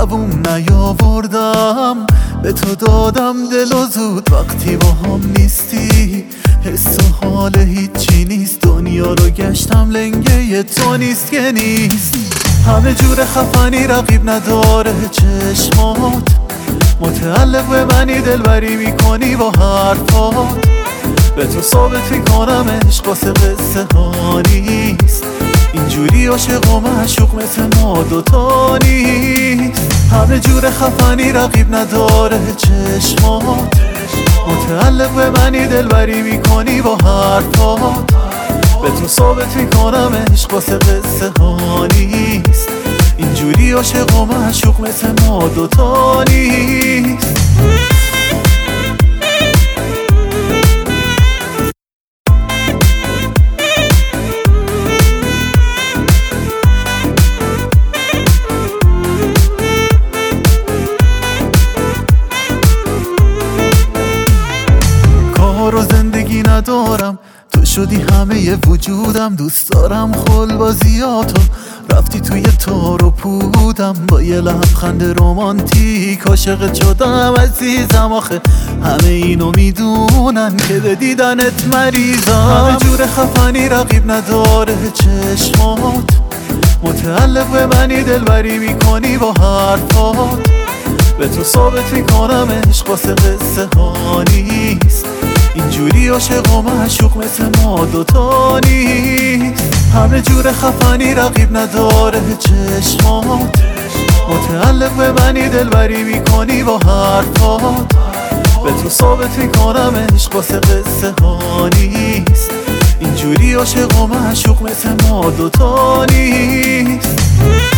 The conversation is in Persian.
زبون نیاوردم، به تو دادم دل و زود وقتی با هم نیستی. حس و حال هیچی نیست، دنیا رو گشتم لنگه تو نیست که نیست. همه جور خفنی رقیب نداره چشمات، متعلق به منی دلبری میکنی با حرفات. به تو ثابت میکنم عشق واسه قصه ها نیست، اینجوری عاشق و معشوق مثل ما دوتا نیست. همه جور خفنی رقیب نداره چشمات، متعلق به منی دلبری میکنی با حرفات. به تو ثابت میکنم عشق واسه قصه ها نیست، اینجوری عاشق و معشوق مثل ما دوتا نیست. کار و زندگی ندارم، تو شدی همه وجودم. دوست دارم خلبازیاتو، رفتی توی تار و پودم. با یه لبخند رومانتیک عاشقت شدم عزیزم. آخه همه اینو میدونن که به دیدنت مریضم. همه جور خفنی رقیب نداره چشمات، متعلق به منی دلبری میکنی با حرفات. به تو ثابت میکنم عشق واسه قصه ها نیست، اینجوری عاشق و معشوق مثل ما دوتا نیست. همه جور خفنی رقیب نداره چشمات، متعلق به منی دلبری میکنی با حرفات. به تو ثابت میکنم عشق واسه قصه ها نیست، اینجوری عاشق و معشوق مثل ما دوتا نیست.